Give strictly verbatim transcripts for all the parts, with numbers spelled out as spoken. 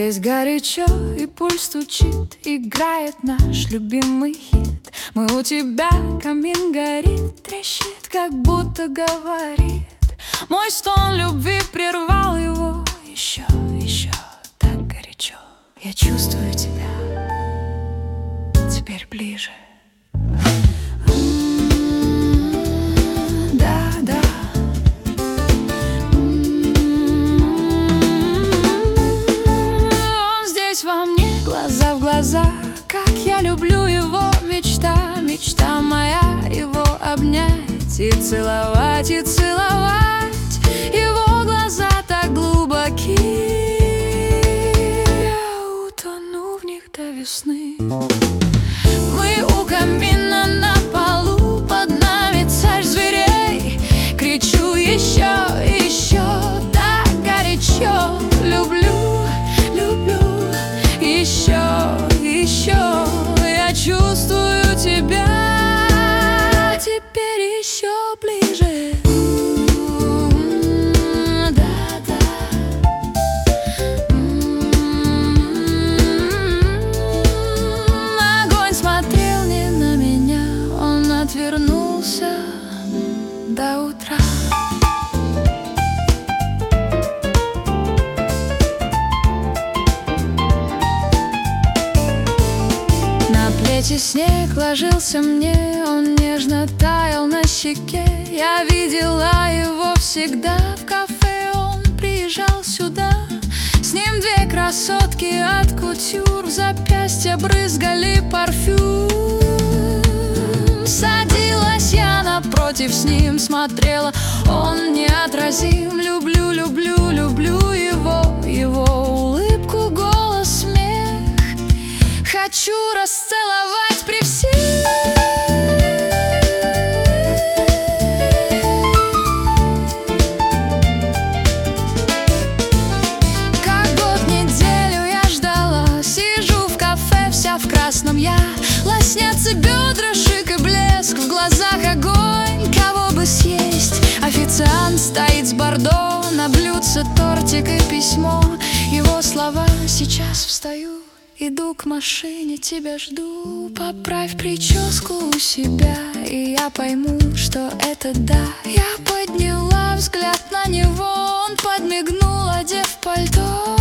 Здесь горячо, и пульс стучит, играет наш любимый хит. Мы у тебя, камин горит, трещит, как будто говорит. Мой стон любви прервал его. Еще, еще так горячо. Я чувствую тебя теперь ближе. Глаза в глаза, как я люблю его, мечта, мечта моя, его обнять и целовать, и целовать. Его глаза так глубоки, я утону в них до весны. Мы у камина на полу, под нами царь зверей. Кричу еще, еще, так горячо, люблю. Еще, еще я чувствую тебя теперь еще ближе. Да-да. Огонь смотрел не на меня, он отвернулся до утра. Эти снег ложился мне, он нежно таял на щеке. Я видела его всегда в кафе, он приезжал сюда. С ним две красотки от кутюр, в запястье брызгали парфюм. Садилась я напротив с ним, смотрела, он неотразим. Люблю, люблю, люблю его, его улыбку, голос, смех. Хочу расцеловать при всех. Как год неделю я ждала, сижу в кафе вся в красном я. Лоснятся бедра, шик и блеск, в глазах огонь, кого бы съесть. Официант стоит с бордо, на блюдце тортик и письмо. Его слова: сейчас встаю, иду к машине, тебя жду. Поправь прическу у себя, и я пойму, что это да. Я подняла взгляд на него, он подмигнул, одев пальто.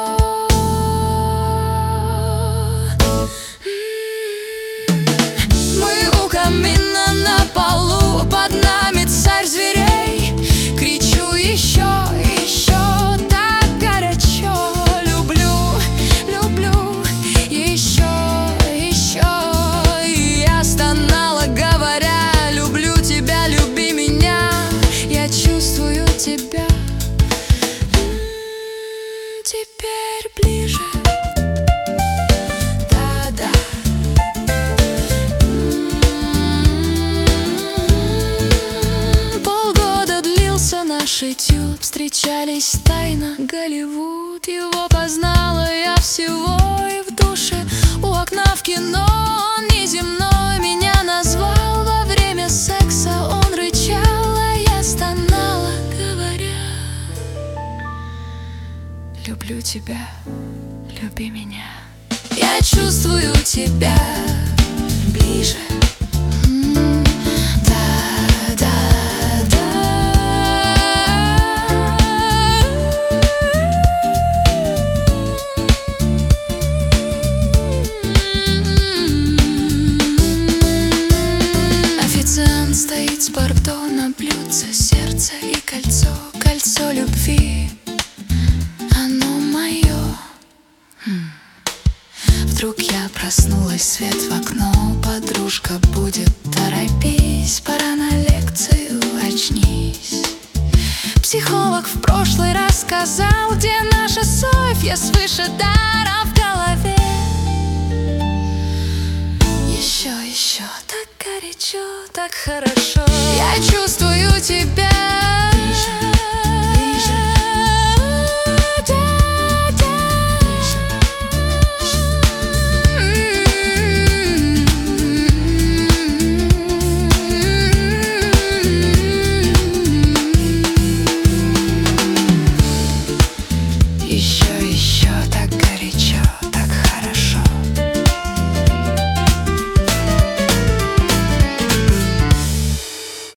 Мы у камина на полу, под нами царь зверей. Кричу еще, еще, так горячо. Тебя теперь ближе. Да-да. Полгода длился наш этюд, встречались тайно, Голливуд. Его познала я всего и в душе у окна в кино. Он неземной меня назвал, во время секса он рычал, а я стонала, люблю тебя, люби меня. Я чувствую тебя ближе. Официант стоит с бордо, на блюдце сердце и кольцо, кольцо любви. Вдруг я проснулась, свет в окно, подружка будет, торопись, пора на лекцию, очнись. Психолог в прошлый раз сказал, где наша Софья с выше дара в голове. Еще, еще, так горячо, так хорошо. Я чувствую тебя